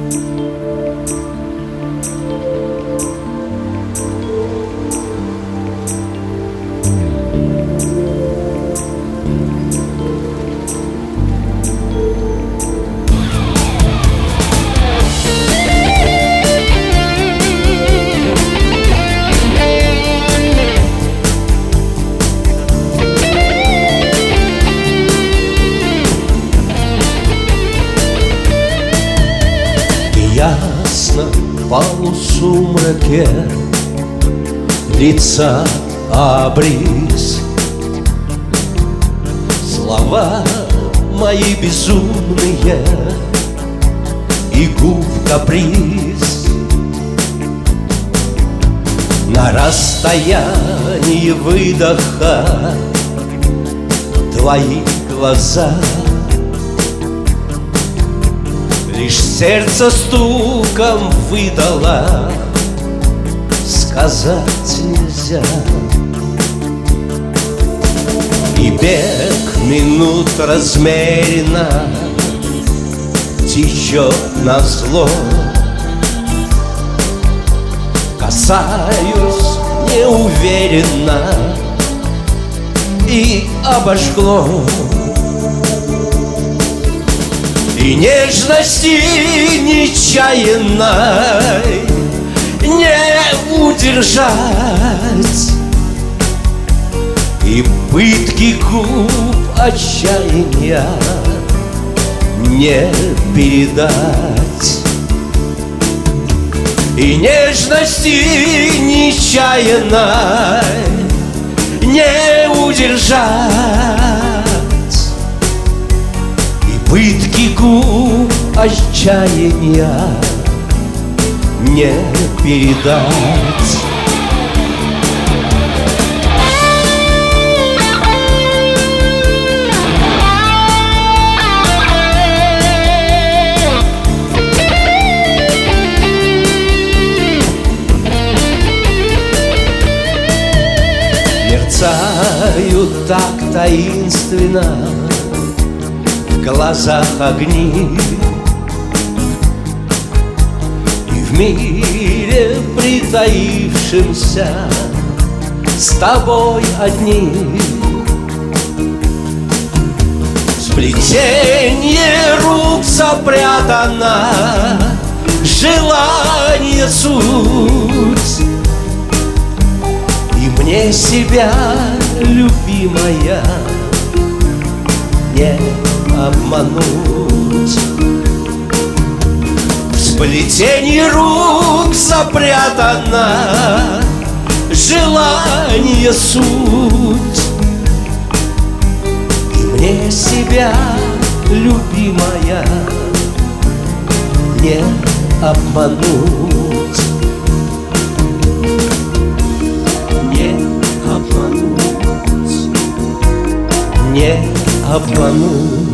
Ясно в полусумраке лица обрис. Слова мои безумные и губ каприз. На расстоянии выдоха твои глаза. Лишь сердце стуком выдало, сказать нельзя. И бег минут размеренно течет назло. Касаюсь неуверенно и обожгло. И нежности нечаянной не удержать, и пытки губ отчаяния не передать. И нежности нечаянной не удержать, пытки губ отчаяния не передать. Мерцают так таинственно в глазах огни, и в мире притаившемся с тобой одни. Сплетенье рук запрятано, желание суть, и мне себя, любимая, не обмануть. В сплетении рук запрятано желание суть, и мне себя, любимая, не обмануть. Не обмануть. Не обмануть.